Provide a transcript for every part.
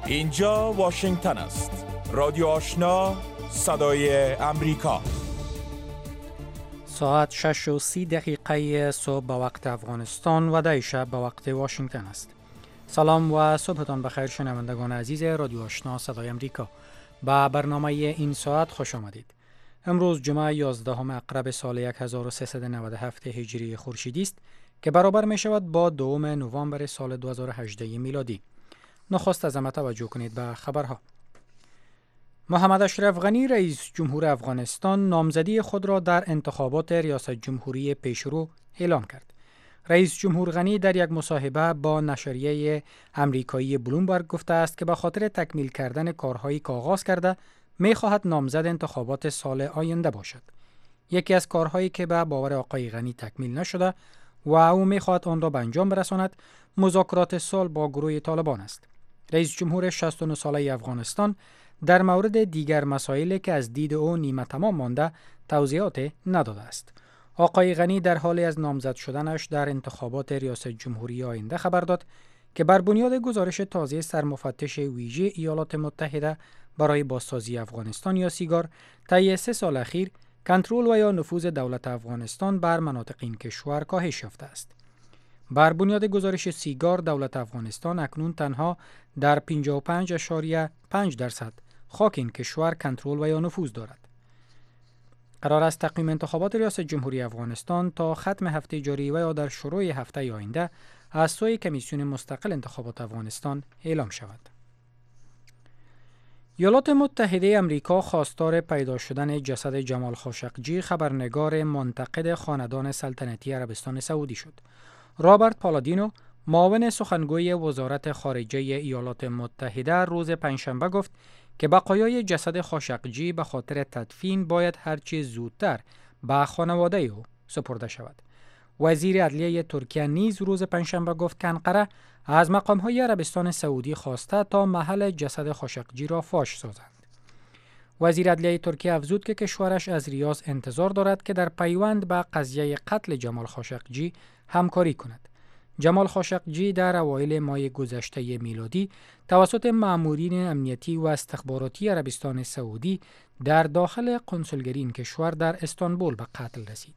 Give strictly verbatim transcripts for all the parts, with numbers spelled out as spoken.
اینجا واشنگتن است. رادیو آشنا، صدای امریکا. ساعت شش و سی دقیقه صبح به وقت افغانستان و ده شب به وقت واشنگتن است. سلام و صبحتان بخیر شنوندگان عزیز رادیو آشنا صدای امریکا. به برنامه این ساعت خوش آمدید. امروز جمعه یازدهم اقرب سال هزار و سیصد و نود و هفت هجری خورشیدی است که برابر می شود با دوم نوامبر سال دو هزار و هجده میلادی. نخست از همه توجه کنید به خبرها. محمد اشرف غنی رئیس جمهور افغانستان نامزدی خود را در انتخابات ریاست جمهوری پیشرو اعلام کرد. رئیس جمهور غنی در یک مصاحبه با نشریه امریکایی بلومبرگ گفته است که به خاطر تکمیل کردن کارهایی که آغاز کرده می خواهد نامزد انتخابات سال آینده باشد. یکی از کارهایی که به باور آقای غنی تکمیل نشده و او می خواهد آن را به انجام برساند مذاکرات صلح با گروه طالبان است. رئیس جمهور شصت و نه ساله افغانستان در مورد دیگر مسائلی که از دید او نیمه تمام مانده توضیحات نداده است. آقای غنی در حال از نامزد شدنش در انتخابات ریاست جمهوری آینده خبر داد که بر بنیاد گزارش تازه سرمفتش ویژه ایالات متحده برای بازسازی افغانستان یا سیگار طی سه سال اخیر کنترل و یا نفوذ دولت افغانستان بر مناطق این کشور کاهش یافته است. بر بنیاد گزارش سیگار دولت افغانستان اکنون تنها در پنجاه و پنج اشاریه پنج درصد خاک این کشور کنترل و یا نفوذ دارد. قرار است تقویم انتخابات ریاست جمهوری افغانستان تا ختم هفته جاری و یا در شروع هفته آینده از سوی کمیسیون مستقل انتخابات افغانستان اعلام شود. ایالات متحده امریکا خواستار پیدا شدن جسد جمال خاشقجی خبرنگار منتقد خاندان سلطنتی عربستان سعودی شد. رابرت پالادینو معاون سخنگوی وزارت خارجه ایالات متحده روز پنجشنبه گفت که بقایای جسد خاشقجی به خاطر تدفین باید هرچی زودتر به خانواده او سپرده شود. وزیر عدلیه ترکیه نیز روز پنجشنبه گفت که انقره از مقام‌های عربستان سعودی خواسته تا محل جسد خاشقجی را فاش سازند. وزیر عدلیه ترکیه افزود که کشورش از ریاض انتظار دارد که در پیوند به قضیه قتل جمال خاشقجی همکاری کند. جمال خاشقجی در اوایل ماه گذشته میلادی توسط مامورین امنیتی و استخباراتی عربستان سعودی در داخل کنسولگری این کشور در استانبول به قتل رسید.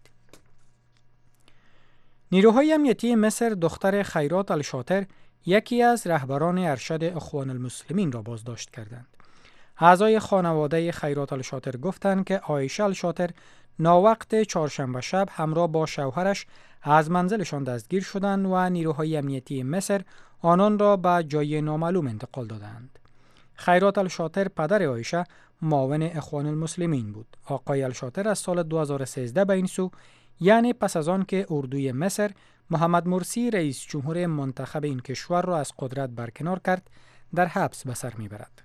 نیروهای امنیتی مصر دختر خیرات الشاطر یکی از رهبران ارشد اخوان المسلمین را بازداشت کردند. اعضای خانواده خیرات الشاطر گفتند که عایشه الشاطر ناوقت چهارشنبه شب همراه با شوهرش از منزلشان دستگیر شدند و نیروهای امنیتی مصر آنان را به جای نامعلوم انتقال دادند. خیرات الشاطر پدر عایشه معاون اخوان المسلمین بود. آقای الشاطر از سال دو هزار و سیزده به این سو، یعنی پس از آن که اردوی مصر محمد مرسی رئیس جمهور منتخب این کشور را از قدرت برکنار کرد، در حبس به سر میبرد.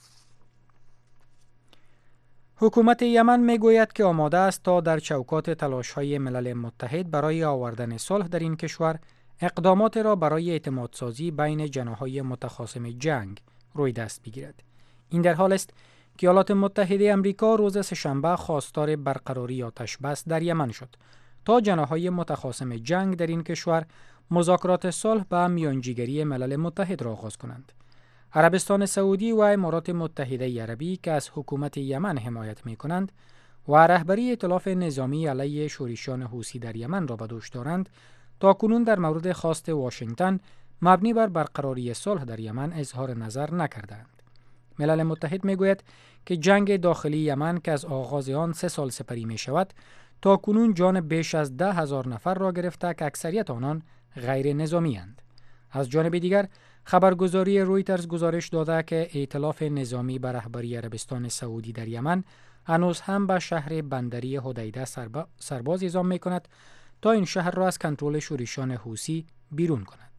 حکومت یمن میگوید که آماده است تا در چوکات تلاش‌های ملل متحد برای آوردن صلح در این کشور اقدامات را برای اعتمادسازی بین جناح‌های متخاصم جنگ روی دست بگیرد. این در حال است که ایالات متحده آمریکا روز سه‌شنبه خواستار برقراری آتش بس در یمن شد تا جناح‌های متخاصم جنگ در این کشور مذاکرات صلح با میانجیگری ملل متحد را آغاز کنند. عربستان سعودی و امارات متحده عربی که از حکومت یمن حمایت می کنند و رهبری ائتلاف نظامی علیه شورشیان حوثی در یمن را به دوش دارند، تاکنون در مورد خواست واشنگتن مبنی بر برقراری صلح در یمن اظهار نظر نکردند. ملل متحد می گوید که جنگ داخلی یمن که از آغاز آن سه سال سپری می شود، تاکنون جان بیش از ده هزار نفر را گرفته که اکثریت آنان غیر نظامی اند. از جانب دیگر خبرگزاری رویترز گزارش داده که ائتلاف نظامی به رهبری عربستان سعودی در یمن هنوز هم به شهر بندری حدیده سرب... سرباز اعزام می کند تا این شهر را از کنترل شورشیان حوثی بیرون کند.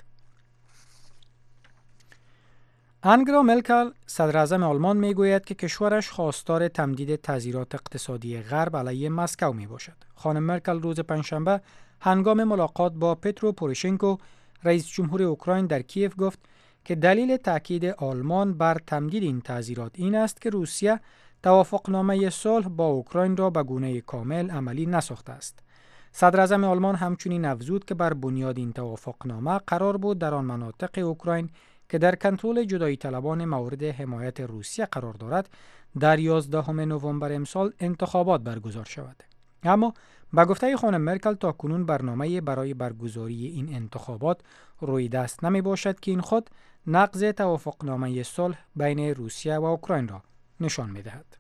انگلا مرکل صدر اعظم آلمان می گوید که کشورش خواستار تمدید تعزیرات اقتصادی غرب علیه مسکو می باشد. خانم مرکل روز پنجشنبه هنگام ملاقات با پترو پوروشنکو رئیس جمهور اوکراین در کیف گفت که دلیل تاکید آلمان بر تمدید این تعزیرات این است که روسیه توافقنامه صلح با اوکراین را به گونه کامل عملی نساخته است. صدر اعظم آلمان همچنین افزود که بر بنیاد این توافقنامه قرار بود در آن مناطق اوکراین که در کنترل جدایی طلبان مورد حمایت روسیه قرار دارد در یازدهم نوامبر امسال انتخابات برگزار شود. اما با گفته خانم مرکل تا کنون برنامه برای برگزاری این انتخابات روی دست نمی باشد که این خود نقض توافقنامه صلح بین روسیه و اوکراین را نشان می دهد.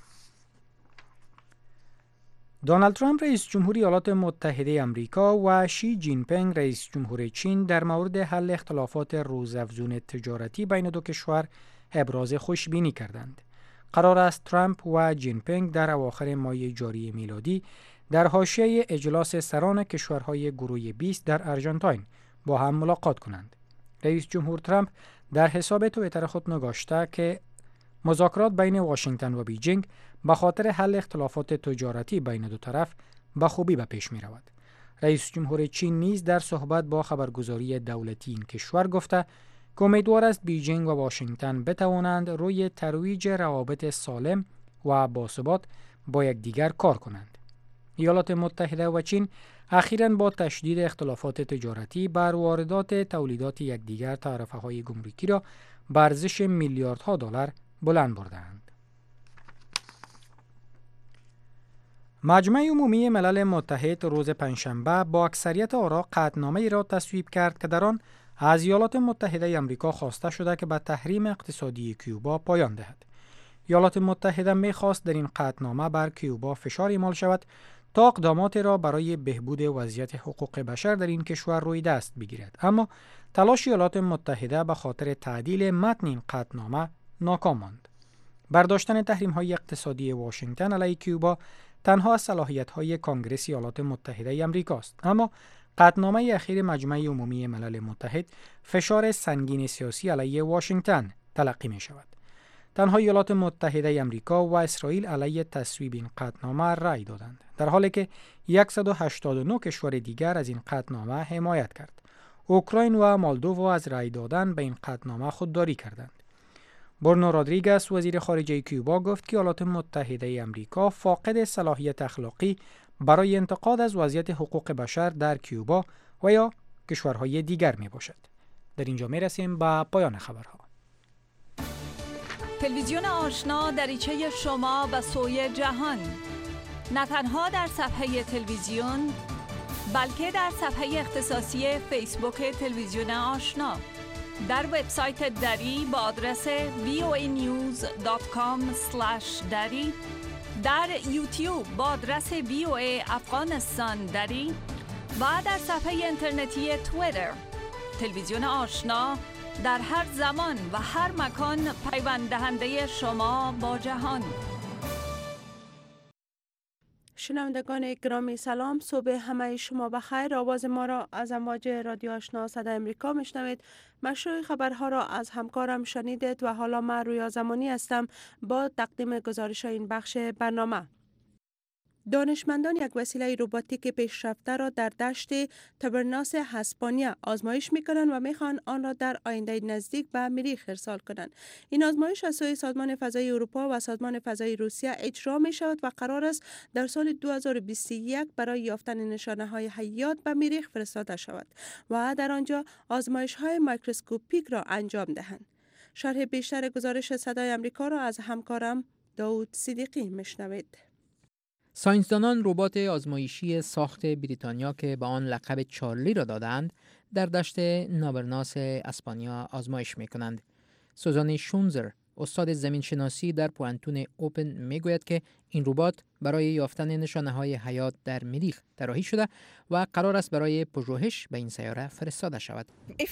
دونالد ترامپ رئیس جمهوری ایالات متحده آمریکا و شی جین پینگ رئیس جمهور چین در مورد حل اختلافات روزافزون تجارتی بین دو کشور ابراز خوشبینی کردند. قرار است ترامپ و جین پینگ در اواخر ماه جاری میلادی در حاشیه اجلاس سران کشورهای گروه بیست در آرژانتین با هم ملاقات کنند. رئیس جمهور ترامپ در حساب توییتر خود نگاشته که مذاکرات بین واشنگتن و بیجینگ به خاطر حل اختلافات تجارتی بین دو طرف به خوبی به پیش می رود. رئیس جمهور چین نیز در صحبت با خبرگزاری دولتی این کشور گفته که امیدوار است بیجینگ و واشنگتن بتوانند روی ترویج روابط سالم و باثبات با یکدیگر کار کنند. ایالات متحده و چین اخیراً با تشدید اختلافات تجارتی بر واردات تولیدات یکدیگر تعرفه‌های گمرکی را به ارزش میلیاردها دلار بلند بردند. مجمع عمومی ملل متحد روز پنجشنبه با اکثریت آرا قطعنامه‌ای را تصویب کرد که در آن از ایالات متحده آمریکا خواسته شده که به تحریم اقتصادی کیوبا پایان دهد. ایالات متحده می‌خواست در این قطعنامه بر کیوبا فشار اعمال شود تا اقدامات را برای بهبود وضعیت حقوق بشر در این کشور روی دست بگیرد. اما تلاش ایالات متحده به خاطر تعدیل متن این قطعنامه ناکام ماند. برداشتن تحریم‌های اقتصادی واشنگتن علیه کیوبا تنها از صلاحیت‌های کنگره ایالات متحده آمریکا است، اما قطعنامه اخیر مجمع عمومی ملل متحد فشار سنگین سیاسی علیه واشنگتن تلقی می‌شود. تنها ایالات متحده آمریکا و اسرائیل علیه تصویب این قطعنامه رأی دادند، در حالی که صد و هشتاد و نه کشور دیگر از این قطعنامه حمایت کرد. اوکراین و مولدو از رأی دادن به این قطعنامه خودداری کردند. برونو رودریگز وزیر خارجه کیوبا گفت که ایالات متحده آمریکا فاقد صلاحیت اخلاقی برای انتقاد از وضعیت حقوق بشر در کیوبا و یا کشورهای دیگر می باشد. در اینجا می رسیم به پایان خبرها. تلویزیون آشنا دریچه شما به سوی جهان، نه تنها در صفحه تلویزیون بلکه در صفحه اختصاصی فیسبوک تلویزیون آشنا، در وبسایت دری با آدرس وی او ای نیوز دات کام اسلش دری، در یوتیوب با آدرس وی او ای افغانستان دری و در صفحه اینترنتی توییتر. تلویزیون آشنا در هر زمان و هر مکان پیوند دهنده شما با جهان. شنوندگان گرامی سلام، صبح همه شما بخیر. آواز ما را از امواج رادیو آشنا صدای امریکا میشنوید. مشروع خبرها را از همکارم شنیدید و حالا من رویا زمانی هستم با تقدیم گزارش این بخش برنامه. دانشمندان یک وسیله روباتیک پیشرفته را در دشت تبرناس اسپانیا آزمایش می‌کنند و می‌خواهند آن را در آینده نزدیک به مریخ ارسال کنند. این آزمایش از سوی سازمان فضایی اروپا و سازمان فضایی روسیه اجرا می‌شود و قرار است در سال دو هزار و بیست و یک برای یافتن نشانه‌های حیات به مریخ فرستاده شود و در آنجا آزمایش‌های میکروسکوپیک را انجام دهند. شرح بیشتر گزارش صدای آمریکا را از همکارم داوود صدیقی می‌شنوید. ساینسدانان ربات آزمایشی ساخت بریتانیا که به آن لقب چارلی را دادند در دشت نابرناس اسپانیا آزمایش می کنند. سوزان شونزر، استاد زمینشناسی در پوانتون اوپن می گوید که این ربات برای یافتن نشانه‌های حیات در مریخ طراحی شده و قرار است برای پژوهش به این سیاره فرستاده شود.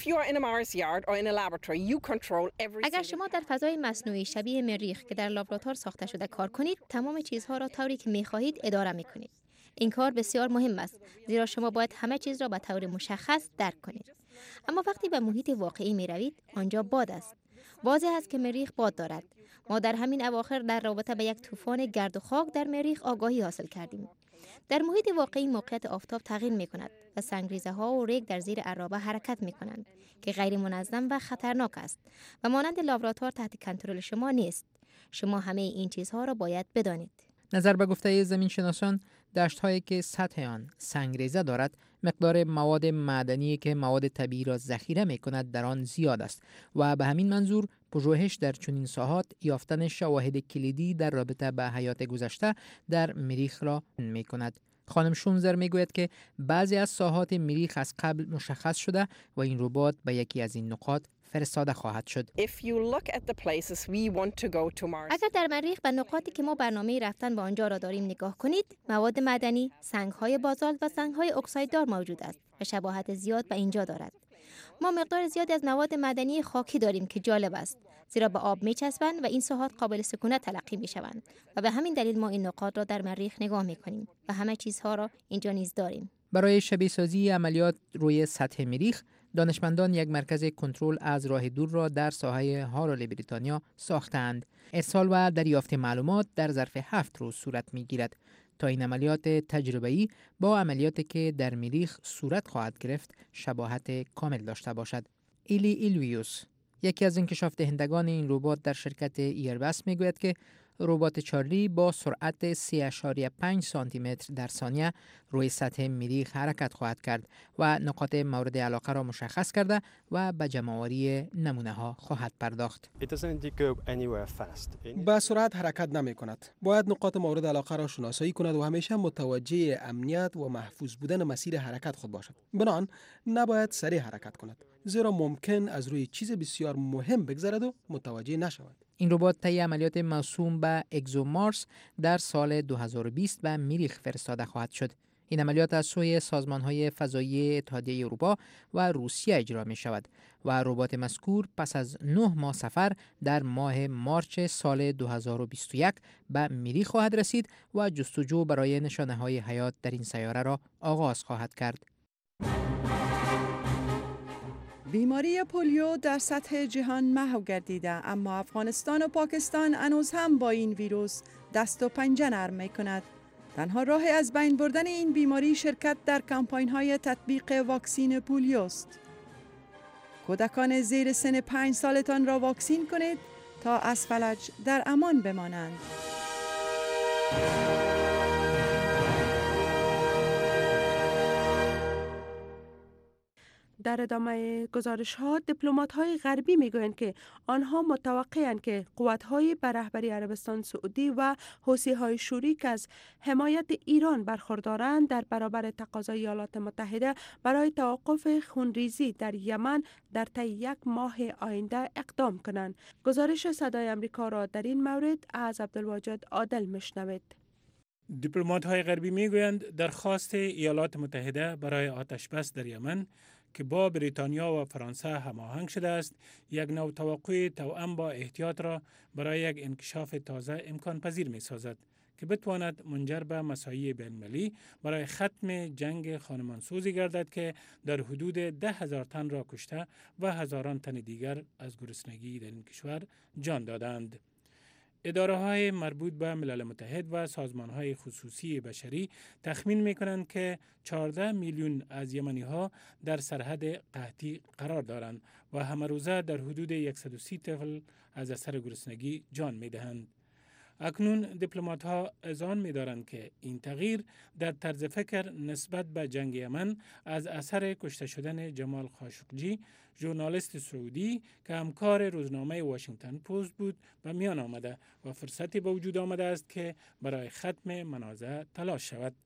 اگر شما در فضای مصنوعی شبیه مریخ که در لابراتوار ساخته شده کار کنید، تمام چیزها را طوری که می خواهید اداره می کنید. این کار بسیار مهم است، زیرا شما باید همه چیز را به طور مشخص درک کنید. اما وقتی به محیط واقعی می روید، آنجا باد است. واضح است که مریخ باد دارد. ما در همین اواخر در رابطه به یک طوفان گرد و خاک در مریخ آگاهی حاصل کردیم. در محیط واقعی موقعیت آفتاب تغییر می کند و سنگریزه ها و ریگ در زیر عرابه حرکت می کنند که غیر منظم و خطرناک است و مانند لابراتوار تحت کنترل شما نیست. شما همه این چیزها را باید بدانید. نظر به گفته زمینشناسان، دشت‌هایی که سطح آن سنگریزه دارد، مقدار مواد معدنی که مواد طبیعی را ذخیره می‌کند در آن زیاد است و به همین منظور پژوهش در چنین ساحات یافتن شواهد کلیدی در رابطه با حیات گذشته در مریخ را می‌کند. خانم شونزر میگوید که بعضی از ساحات مریخ از قبل مشخص شده و این ربات به یکی از این نقاط فرستاده خواهد شد. اگر در مریخ به نقاطی که ما برنامه رفتن به آنجا را داریم نگاه کنید، مواد معدنی، سنگ‌های بازالت و سنگ‌های اکسایددار موجود است و شباهت زیاد به اینجا دارد. ما مقدار زیادی از مواد معدنی خاکی داریم که جالب است، زیرا به آب می‌چسبند و این ساحات قابل سکونت تلقی می‌شوند و به همین دلیل ما این نقاط را در مریخ نگاه می‌کنیم و همه چیزها را اینجا نیز داریم. برای شبیه سازی عملیات روی سطح مریخ، دانشمندان یک مرکز کنترل از راه دور را در ساحه هارال بریتانیا ساختند. ارسال و دریافت معلومات در ظرف هفت روز صورت می‌گیرد تا این عملیات تجربه‌ای با عملیاتی که در مریخ صورت خواهد گرفت شباهت کامل داشته باشد. ایلی ایلویوس، یکی از انکشاف دهندگان این ربات در شرکت ایربس میگوید که ربات چارلی با سرعت سه اشاریه پنج سانتی متر در ثانیه روی سطح مریخ حرکت خواهد کرد و نقاط مورد علاقه را مشخص کرده و به جمع‌آوری نمونه ها خواهد پرداخت. با سرعت حرکت نمی کند. باید نقاط مورد علاقه را شناسایی کند و همیشه متوجه امنیت و محفوظ بودن مسیر حرکت خود باشد. بنابراین نباید سریع حرکت کند، زیرا ممکن از روی چیز بسیار مهم بگذرد و متوجه نشود. این ربات طی عملیات موسوم به اگزومارس در سال دو هزار و بیست به مریخ فرستاده خواهد شد. این عملیات از سوی سازمان‌های فضایی اتحادیه اروپا و روسیه اجرا می شود و ربات مذکور پس از نه ماه سفر در ماه مارچ سال دو هزار و بیست و یک به مریخ خواهد رسید و جستجو برای نشانه‌های حیات در این سیاره را آغاز خواهد کرد. بیماری پولیو در سطح جهان محو گردیده، اما افغانستان و پاکستان هنوز هم با این ویروس دست و پنجه نرم می کند. تنها راه از بین بردن این بیماری شرکت در کمپاین های تطبیق واکسین پولیو است. کودکان زیر سن پنج سالتان را واکسین کنید تا از فلج در امان بمانند. در ادامه گزارش ها، دیپلمات های غربی می گویند که آنها متوقعند که قوت های به رهبری عربستان سعودی و حوثی های شوری که از حمایت ایران برخوردارند در برابر تقاضای ایالات متحده برای توقف خونریزی در یمن در طی یک ماه آینده اقدام کنند. گزارش صدای امریکا را در این مورد از عبدالواجد عادل میشنوید. دیپلمات های غربی می گویند درخواست ایالات متحده برای آتش بس در یمن که با بریتانیا و فرانسه هماهنگ شده است، یک نوع توقع توأم با احتیاط را برای یک انکشاف تازه امکان پذیر می سازد که بتواند منجر به مساعی بین‌المللی برای ختم جنگ خانمانسوزی گردد که در حدود ده هزار تن را کشته و هزاران تن دیگر از گرسنگی در این کشور جان دادند. اداره های مربوط به ملل متحد و سازمان های خصوصی بشری تخمین می کنند که چهارده میلیون از یمنی ها در سرحد قحطی قرار دارند و همه روزه در حدود صد و سی طفل از اثر گرسنگی جان می دهند. اکنون دیپلمات ها اذعان می دارند که این تغییر در طرز فکر نسبت به جنگ یمن از اثر کشته شدن جمال خاشقجی، ژورنالیست سعودی که همکار روزنامه واشنگتن پست بود، به میان آمده و فرصتی به وجود آمده است که برای ختم منازعه تلاش شود.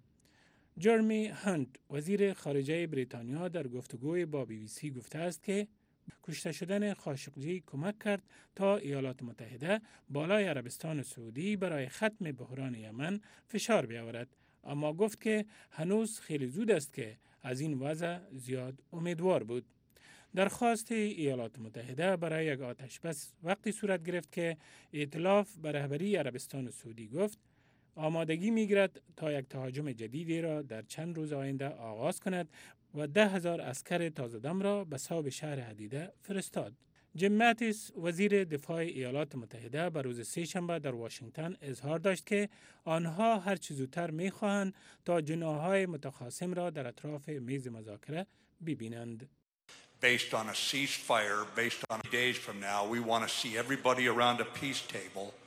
جرمی هانت، وزیر خارجه بریتانیا، در گفتگوی با بی بی سی گفته است که کشته شدن خاشقجی کمک کرد تا ایالات متحده بالای عربستان سعودی برای ختم بحران یمن فشار بیاورد، اما گفت که هنوز خیلی زود است که از این وضع زیاد امیدوار بود. درخواست ایالات متحده برای یک آتش بس وقتی صورت گرفت که ائتلاف به رهبری عربستان سعودی گفت آمادگی می‌گیرد تا یک تهاجم جدیدی را در چند روز آینده آغاز کند و ده هزار عسکر تازه‌دم را به صوب شهر حدیده فرستاد. جیم ماتیس، وزیر دفاع ایالات متحده، به روز سه‌شنبه در واشنگتن اظهار داشت که آنها هر چه زودتر می‌خواهند تا جناح‌های متخاصم را در اطراف میز مذاکره ببینند. Based on a ceasefire, based on days from now, we want to see everybody around a peace table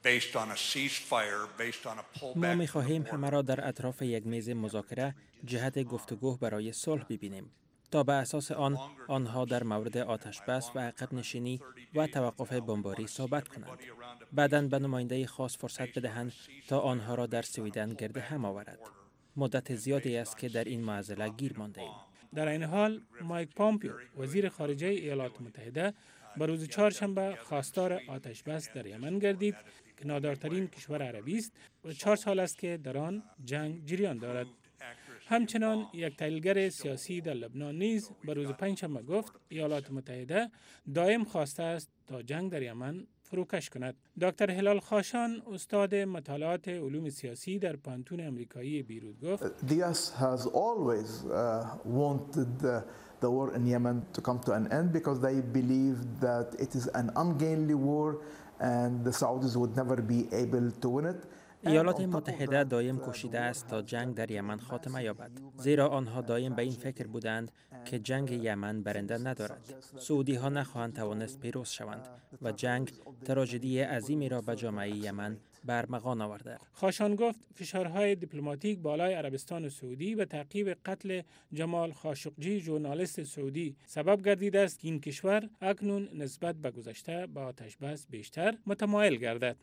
ما می خواهیم همه را در اطراف یک میز مذاکره جهت گفتگو برای صلح ببینیم تا به اساس آن آنها در مورد آتش بس و عقب نشینی و توقف بمباری صحبت کنند. بعداً به نماینده خاص فرصت بدهند تا آنها را در سویدن گرد هم آورد. مدت زیادی است که در این معضله گیر مانده ایم. در این حال مایک پامپیو وزیر خارجه ایالات متحده به روز چهارشنبه خواستار آتش بس در یمن گردید که نادارترین کشور عربی است و چهار سال است که در آن جنگ جریان دارد. همچنان یک تحلیلگر سیاسی در لبنان نیز به روز پنجشنبه گفت ایالات متحده دائم خواسته است تا جنگ در یمن فروکش کند. دکتر هلال خاشان استاد مطالعات علوم سیاسی در پانتون امریکایی بیروت گفت The U S has always uh, wanted the, the war in Yemen to come to an end because they believe that it is an ungainly war and the Saudis would never be able to win it. ایالات متحده دایم کوشیده است تا جنگ در یمن خاتمه یابد، زیرا آنها دایم به این فکر بودند که جنگ یمن برنده ندارد. سعودی ها نخواهند توانست پیروز شوند و جنگ تراژدی عظیمی را به جامعه یمن برمغان آورده. خاشان گفت فشارهای دیپلماتیک بالای عربستان سعودی به تعقیب قتل جمال خاشقجی ژورنالیست سعودی سبب گردیده است که این کشور اکنون نسبت به گذشته به آتش بس بیشتر متمایل گردد.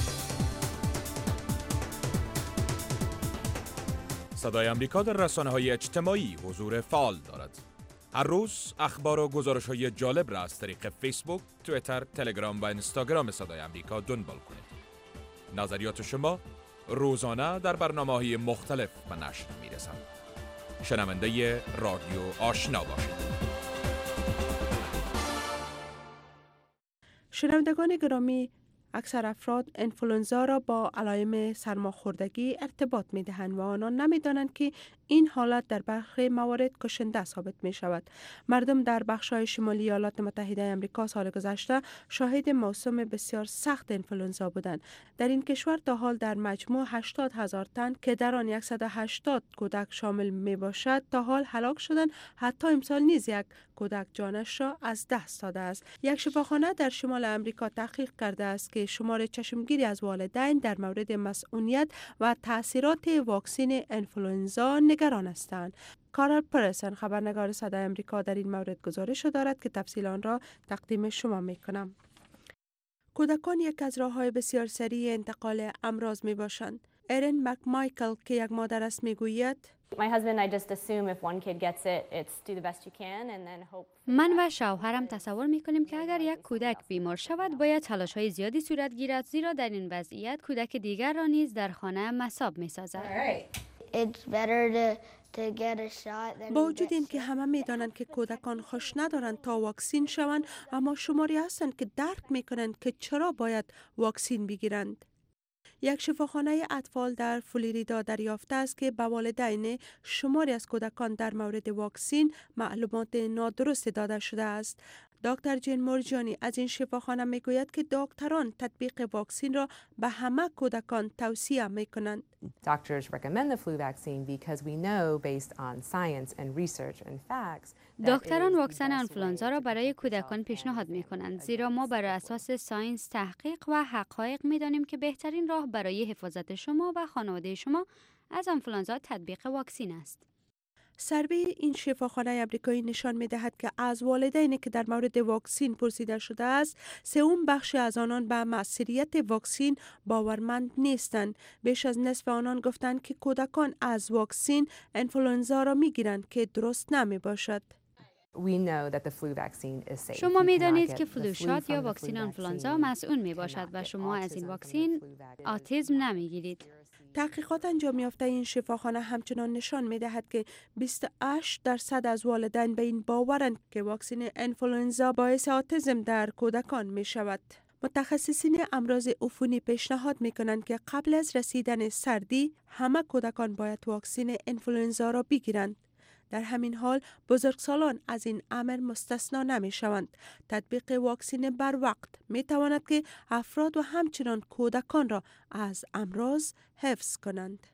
صدای امریکا در رسانه‌های اجتماعی حضور فعال دارد. هر روز اخبار و گزارش‌های جالب را از طریق فیسبوک، توییتر، تلگرام و اینستاگرام صدای امریکا دنبال کنید. نظریات شما روزانه در برنامه‌های مختلف به نشر می‌رسند. شنونده رادیو آشنا باشید. شنوندگان گرامی، اکثر افراد انفلوئنزا را با علائم سرماخوردگی ارتباط می دهند و آنان نمی دانند که این حالت در برخی موارد کشنده ثابت می شود. مردم در بخش‌های شمالی ایالات متحده آمریکا سال گذشته شاهد موسم بسیار سخت انفلوئنزا بودند. در این کشور تا حال در مجموع هشتاد هزار تن که در آن صد و هشتاد کودک شامل می باشد تا حال هلاک شدند. حتی امسال نیز یک کودک جانش را از دست داده است. یک شفاخانه در شمال آمریکا تحقیق کرده است که شمار چشمگیری از والدین در مورد مسئولیت و تاثیرات واکسن انفلوئنزا نگران هستند. کارل پرسن خبرنگار صدای آمریکا در این مورد گزارش دارد که تفصیل آن را تقدیم شما می کنم. کودکان یک از راه‌های بسیار سریع انتقال امراض می باشند. ارن مکمایکل که یک مادر است می گوید من و شوهرم تصور می کنیم که اگر یک کودک بیمار شود باید تلاش‌های زیادی صورت گیرد، زیرا در این وضعیت کودک دیگر را نیز در خانه مصاب می سازد. با وجود این که همه می دانند که کودکان خوش ندارند تا واکسین شوند، اما شماری هستند که درک می کنند که چرا باید واکسین بگیرند. یک شفاخانه اطفال در فلوریدا دریافته است که به والدین شماری از کودکان در مورد واکسین معلومات نادرست داده شده است. دکتر جین مورجانی از این شفاخانه می گوید که دکتران تطبیق واکسین را به همه کودکان توصیه می کنند. دکتران واکسن انفلوئنزا را برای کودکان پیشنهاد می کنند، زیرا ما بر اساس ساینس تحقیق و حقایق می دانیم که بهترین راه برای حفاظت شما و خانواده شما از انفلوئنزا تطبیق واکسن است. سروی این شفاخانه آمریکایی نشان می دهد که از والدینی که در مورد واکسین پرسیده شده است، سوم بخش از آنان به موثریت واکسین باورمند نیستند. بیش از نصف آنان گفتند که کودکان از واکسین انفلوئنزا را می گیرند که درست نمی باشد. شما می دانید که فلوشات یا واکسن انفلوئنزا مسئول می باشد و شما از این واکسن آتیسم نمی گیرید. تحقیقات انجام یافته این شفاخانه همچنان نشان می دهد که بیست و هشت درصد از والدین به این باورند که واکسن انفلوئنزا باعث آتیسم در کودکان می شود. متخصصین امراض عفونی پیشنهاد می کنند که قبل از رسیدن سردی همه کودکان باید واکسن انفلوئنزا را بگیرند. در همین حال بزرگسالان از این امر مستثنا نمی شوند. تطبیق واکسن بر وقت می تواند که افراد و همچنان کودکان را از امراض حفظ کنند.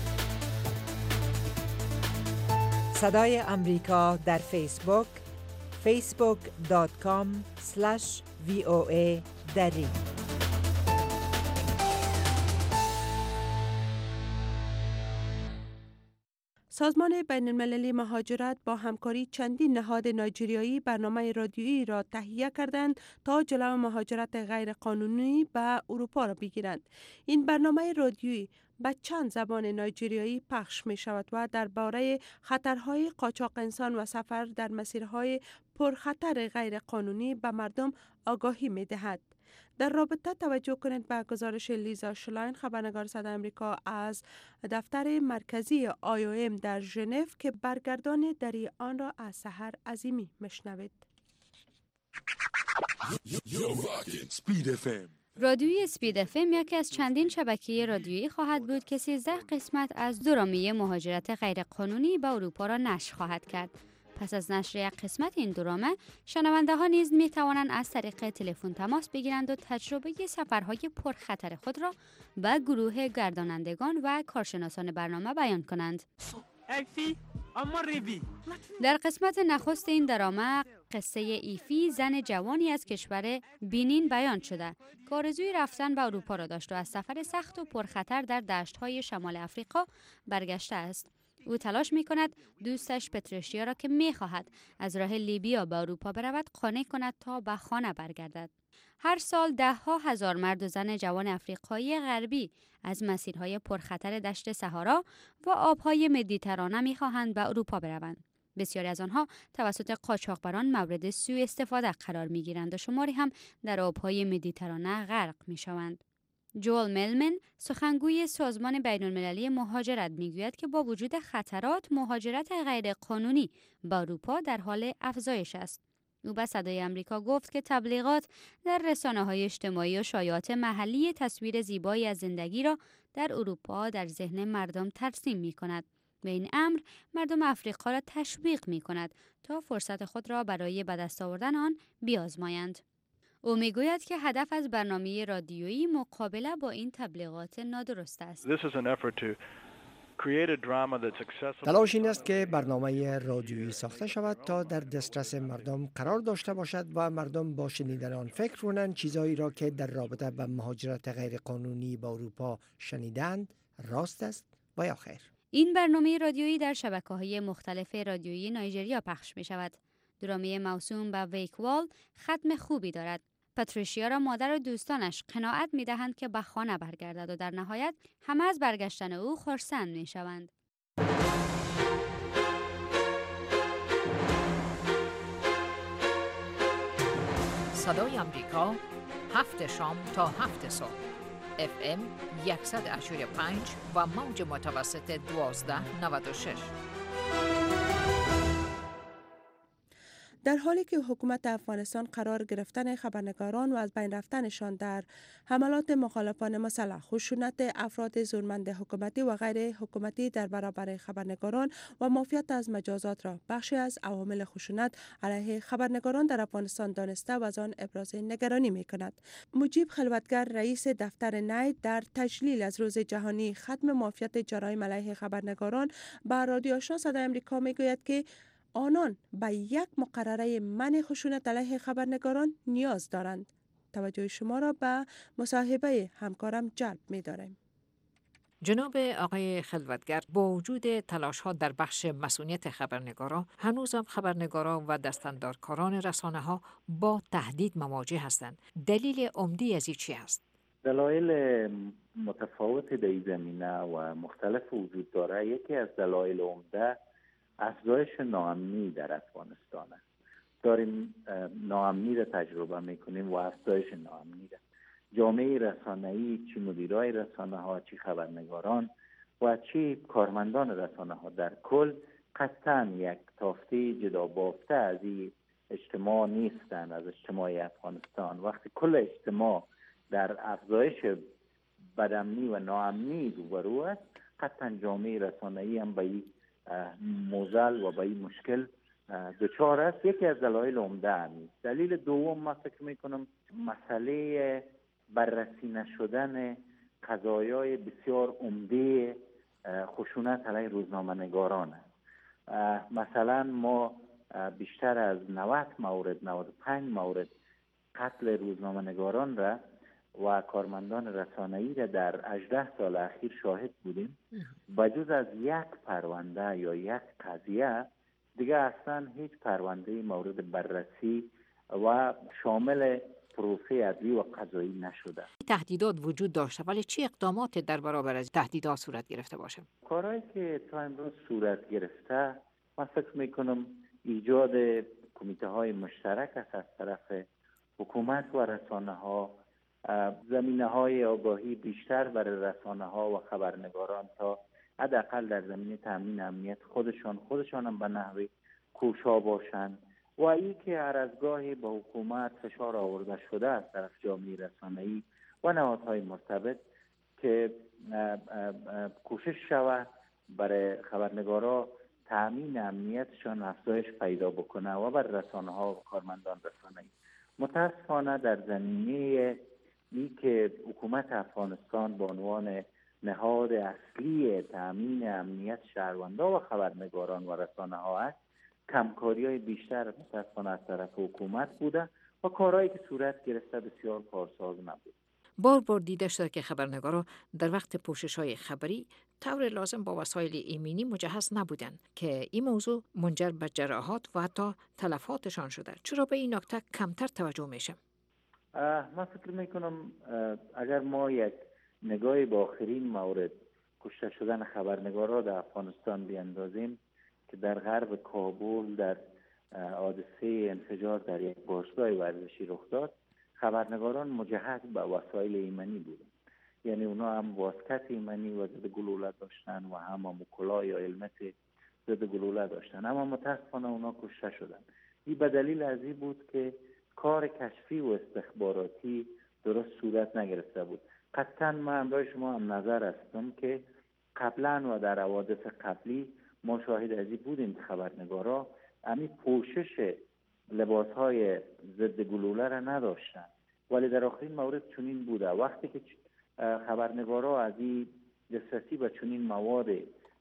صدای امریکا در فیسبوک، فیسبوک دات کام اسلش وی او ای دری. سازمان بین المللی مهاجرت با همکاری چندین نهاد نایجریایی برنامه رادیویی را تهیه کردند تا جلو مهاجرت غیر قانونی به اروپا را بگیرند. این برنامه رادیویی به چند زبان نایجریایی پخش می شود و درباره خطرهای قاچاق انسان و سفر در مسیرهای پرخطر غیر قانونی به مردم آگاهی می دهد. در رابطه توجه کنید به گزارش لیزا شلاین، خبرنگار صدای آمریکا از دفتر مرکزی آی او ام در ژنو که برگردان دری آن را از سحر عظیمی مشنوید. رادیوی اسپید اف ام یکی از چندین شبکه رادیویی خواهد بود که سیزده قسمت از درامی مهاجرت غیرقانونی به اروپا را نشر خواهد کرد. پس از نشر یک قسمت این درامه، شنونده ها نیز می توانند از طریق تلفن تماس بگیرند و تجربه سفرهای پرخطر خود را به گروه گردانندگان و کارشناسان برنامه بیان کنند. در قسمت نخست این درامه، قصه ایفی، زن جوانی از کشور بینین بیان شده که آرزوی رفتن به اروپا را داشت و از سفر سخت و پرخطر در دشت‌های شمال افریقا برگشته است. او تلاش می کند دوستش پتریشیا را که می خواهد از راه لیبیا به اروپا برود قانع کند تا به خانه برگردد. هر سال ده ها هزار مرد و زن جوان افریقایی غربی از مسیرهای پرخطر دشت صحرا و آبهای مدیترانه می خواهند به اروپا بروند. بسیاری از آنها توسط قاچاقبران مورد سوء استفاده قرار می گیرند و شماری هم در آبهای مدیترانه غرق می شوند. جول ملمن، سخنگوی سازمان بین المللی مهاجرت، میگوید که با وجود خطرات، مهاجرت غیر قانونی به اروپا در حال افزایش است. او به صدای آمریکا گفت که تبلیغات در رسانه‌های اجتماعی و شایعات محلی تصویر زیبایی از زندگی را در اروپا در ذهن مردم ترسیم می‌کند و این امر مردم افریقا را تشویق می‌کند تا فرصت خود را برای به دست آوردن آن بیازمایند. او میگوید که هدف از برنامه رادیویی مقابله با این تبلیغات نادرست است. تلاش این است که برنامه رادیویی ساخته شود تا در دسترس مردم قرار داشته باشد و مردم با شنیدن آن فکر کنند چیزهایی را که در رابطه با مهاجرت غیرقانونی به اروپا شنیدند راست است و یا خیر. این برنامه رادیویی در شبکه‌های مختلف رادیویی نایجریا پخش می شود. درامه موسوم به ویک وال ختم خوبی دارد. پتریشیا را مادر و دوستانش قناعت می دهند که به خانه برگردد و در نهایت همه از برگشتن او خرسند می شوند. صدای آمریکا، هفت شام تا هفت صبح، اف ام صد و هشتاد و پنج و موج متوسط دوازده نود و شش. در حالی که حکومت افغانستان قرار گرفتن خبرنگاران و از بین رفتنشان در حملات مخالفان مسلح، خشونت افراد زورمند حکومتی و غیر حکومتی در برابر خبرنگاران و معافیت از مجازات را بخشی از عوامل خشونت علیه خبرنگاران در افغانستان دانسته و از آن ابراز نگرانی می کند. مجیب خلوتگر، رئیس دفتر نید، در تجلیل از روز جهانی ختم معافیت جرایم علیه خبرنگاران به رادیو آشنا صدای آمریکا می گوید که آنان به یک مقرره منع خشونت علیه خبرنگاران نیاز دارند. توجه شما را به مصاحبه همکارم جلب می داریم. جناب آقای خلوتگر، با وجود تلاش ها در بخش مسئولیت خبرنگاران، هنوز هم خبرنگاران و دستاندارکاران رسانه ها با تهدید مواجه هستند. دلیل عمده از این چی است؟ دلایل متفاوت در این زمینه و مختلف وجود داره. یکی از دلایل عمده افزایش ناامنی در افغانستان است. داریم ناامنی را تجربه میکنیم و افزایش ناامنی را. جامعه رسانه‌ای، چی مدیرای رسانه ها، چی خبرنگاران و چی کارمندان رسانه ها در کل قطعاً یک تافته جدا بافته از این اجتماع نیستند، از اجتماع افغانستان. وقتی کل اجتماع در افزایش بدامنی و ناامنی روبرو است، قطعاً جامعه رسانه‌ای هم به این موزل و به این مشکل دچار است. یکی از دلایل عمده است. دلیل دوم ما فکر میکنم مسئله بررسی نشدن قضایای بسیار عمده خشونت علیه روزنامه‌نگاران است. مثلا ما بیشتر از نود مورد، نود و پنج مورد قتل روزنامه‌نگاران را و کارمندان رسانه‌ای را در هجده سال اخیر شاهد بودیم. بجز از یک پرونده یا یک قضیه دیگه اصلا هیچ پرونده مورد بررسی و شامل پروسه عدلی و قضایی نشده. تهدیدات وجود داشته، ولی چه اقدامات در برابر از تهدیدات صورت گرفته باشه؟ کارهایی که تا امروز صورت گرفته، من فکر میکنم ایجاد کمیته های مشترک است از طرف حکومت و رسانه ها، زمینه های آگاهی بیشتر برای رسانه ها و خبرنگاران تا حداقل در زمینه تامین امنیت خودشان خودشان هم به نحوی کوشا باشند و این که هر از گاهی به حکومت فشار آورده شده از طرف جامعه رسانه‌ای و نهادهای مرتبط که کوشش شود برای خبرنگارا تامین امنیتشان افزایش پیدا بکنه و بر رسانه ها و کارمندان رسانه‌ای. متاسفانه در زمینه ای که حکومت افغانستان به عنوان نهاد اصلی تامین امنیت شهروندان و خبرنگاران و رسانه ها است، کمکاری های بیشتر متاسفانه از طرف حکومت بوده و کارهایی که صورت گرفته بسیار کارساز نبود. بار بار دیده شده که خبرنگارا در وقت پوشش های خبری طور لازم با وسایل ایمنی مجهز نبودند که این موضوع منجر به جراحات و حتی تلفاتشان شده. چرا به این نکته کمتر توجه میشه؟ من فکر میکنم اگر ما یک نگاهی به آخرین مورد کشته شدن خبرنگارا در افغانستان بیاندازیم که در غرب کابل در حادثه انفجار در یک باشگاه ورزشی رخ داد، خبرنگاران مجهز به وسایل ایمنی بودند. یعنی اونا هم واسکت ایمنی و ضد گلوله داشتن و هم هم کلاه یا هلمت ضد گلوله داشتن، اما متاسفانه اونا کشته شدن. این به دلیل از این بود که کار کشفی و استخباراتی درست صورت نگرفته بود. قطعا من همراه شما هم نظر هستم که قبلا و در حوادث قبلی ما شاهد از این بودیم که خبرنگارا همین پوشش لباسهای ضد گلوله را نداشتن، ولی در آخرین مورد چنین بوده. وقتی که خبرنگارا از این دسترسی به چنین مواد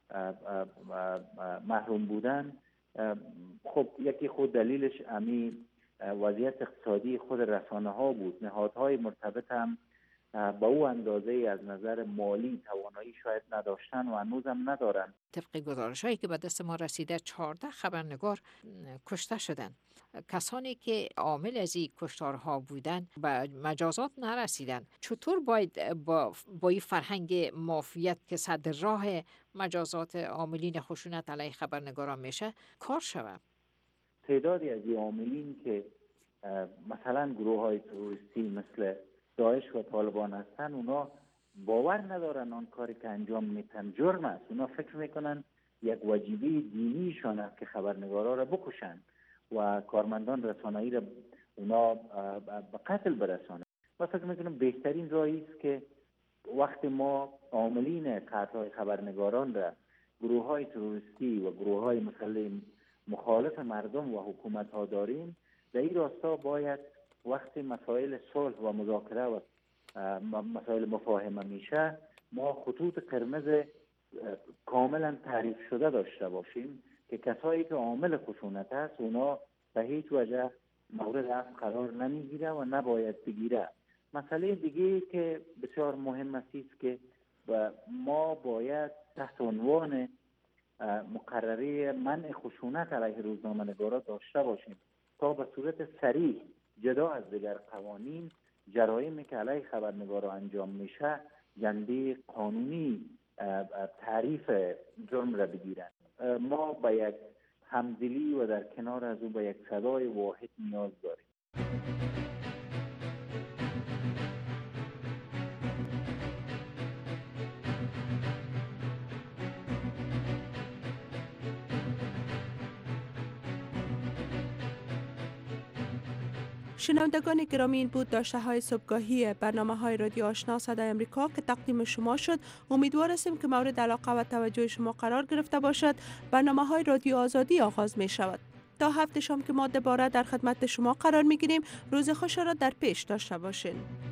محروم بودن، خب یکی خود دلیلش همین وضعیت اقتصادی خود رسانه ها بود. نهادهای مرتبط هم با او اندازه از نظر مالی توانایی شاید نداشتن و هنوزم ندارن. طبق گزارش هایی که به دست ما رسیده چهارده خبرنگار کشته شدند. کسانی که عامل از این کشتارها بودن به مجازات نرسیدن. چطور باید با, با این فرهنگ مافیت که صدر راه مجازات عاملین خشونت علیه خبرنگاران میشه کار شود؟ تعدادی از این عاملین که مثلا گروه های تروریستی مثل داعش و طالبان هستن، اونا باور ندارن آن کاری که انجام میتن جرم است. اونا فکر میکنن یک واجبه دینیشان است که خبرنگارا را بکشن و کارمندان رسانه‌ای را اونا به قتل برسانند. و فکر میکنم بهترین راهی است که وقتی ما عاملین قتل خبرنگاران را گروه های تروریستی و گروه های مسلح مخالف مردم و حکومت ها داریم، در این راستا باید وقتی مسائل صلح و مذاکره و مسائل مفاهمه میشه، ما خطوط قرمز کاملا تعریف شده داشته باشیم که کسایی که عامل خشونت است اونا به هیچ وجه مورد عفو قرار نمیگیره و نباید بگیره. مسئله دیگه که بسیار مهم است که ما باید تحت عنوان مقرره منع خشونت علیه روزنامه‌نگارا داشته باشیم تا به صورت صریح جدا از دیگر قوانین جرایمی که علیه خبرنگارا انجام میشه جنبه قانونی تعریف جرم را بگیرند. ما به یک همدلی و در کنار از او به یک صدای واحد نیاز داریم. شنوندگان گرامی، این بود داشته های صبحگاهی برنامه های رادیو آشنا صدای امریکا که تقدیم شما شد. امیدوار هستیم که مورد علاقه و توجه شما قرار گرفته باشد. برنامه های رادیو آزادی آغاز می شود. تا هفته شام که ما دوباره در خدمت شما قرار می گیریم. روز خوش را در پیش داشته باشین.